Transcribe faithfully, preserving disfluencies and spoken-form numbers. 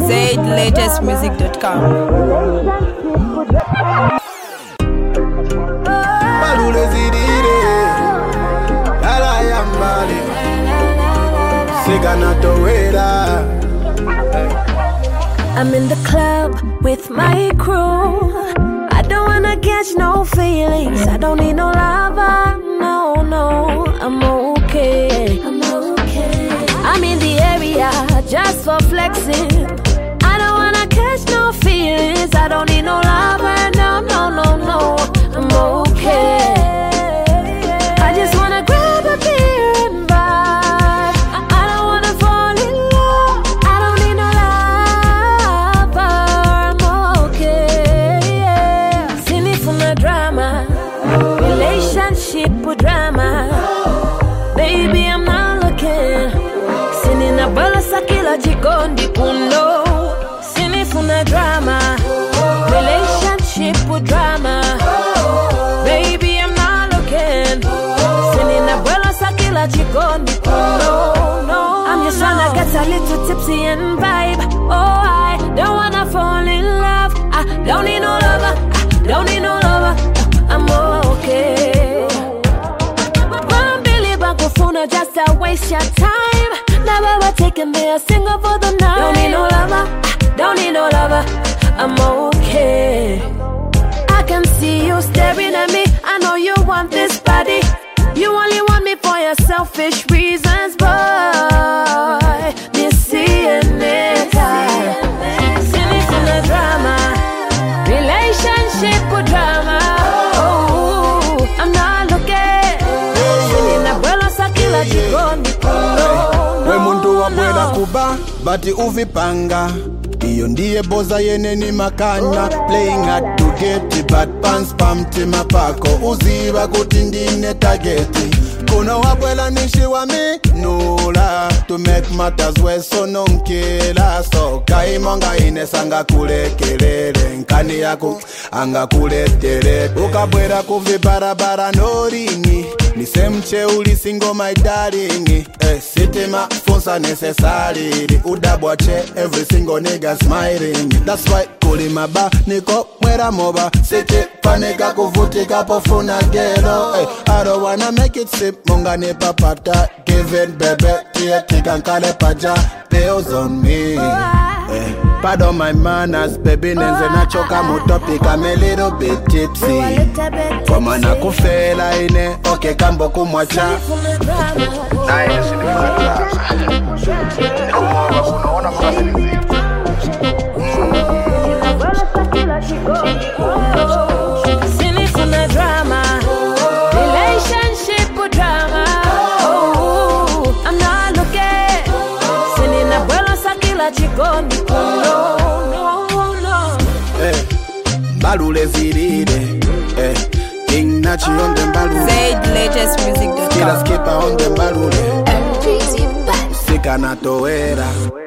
zaid latest music dot com. I'm in the club with my crew. I don't wanna catch no feelings. I don't need no lover. No, no, I'm okay. I'm okay. I'm in the area just for flexing. I don't wanna catch no feelings. I don't need no lover. No, no, no, no, I'm okay. I just wanna grab a beer and vibe. I, I don't wanna fall in love. I don't need no lover. I'm okay. Yeah. Sini funa drama, relationship with drama. Baby, I'm not looking. Sini na bala sakila jikondi kundo. Sini funa drama, relationship with drama. Baby, I'm not looking. Sini na bala sakila jikondi kundo. No, I'm just tryna get a little tipsy and vibe. Oh, I don't wanna fall in love. I don't need no lover. I don't need no lover. I'm okay. One Billy Bakufuna just to waste your time. Never ever taking me a single for the night. Don't need no lover. I don't need no lover. I'm okay. I can see you staring at me. I know you want this body. You only want me for your selfish reasons, boy. Missing it. Silly from the drama. Relationship with drama. Oh, I'm not looking. Silly na bwela sakila jikondi kundo. We muntu wabwela kuba, bati uvipanga. Iyo ndiye boza yene ni makanya. Playing hard to get it, but pants pamti mapako. Uziba kutindine tageti. Kuno wabwela nishi wa mi nula. To make matters worse so nonkela. So kaimonga inesa anga kule kelele. Nkani yaku anga kule tere. Ukabwela kuvi barabara norini. Nise mche uli single my darling. Eh, sitima fonsa necessary. Udabwache every single nigga smiling. That's why kuli maba niko mwera moba. Siti panika kuvutika pofuna gero. Eh, I don't wanna make it sip munga ni papata. Give it baby tia tika nkale paja. Pills on me. Eh, pardon my manners baby nenze nachoka mutopic. I'm a little bit tipsy. Koma na kufela ine. Okay kambo kumwacha. Na ine sinifala. Kumwa kunaona mwazi nizivu. Silly from the drama, relationship with drama. Oh, I'm not looking. Silly na bwela sakila jikondi kundo. No, no. Eh, balule ziride. Eh, King Nachi on the balule. zaid latest music dot com. Kila skipper on the balule. M G T Vibes. Sika na toera.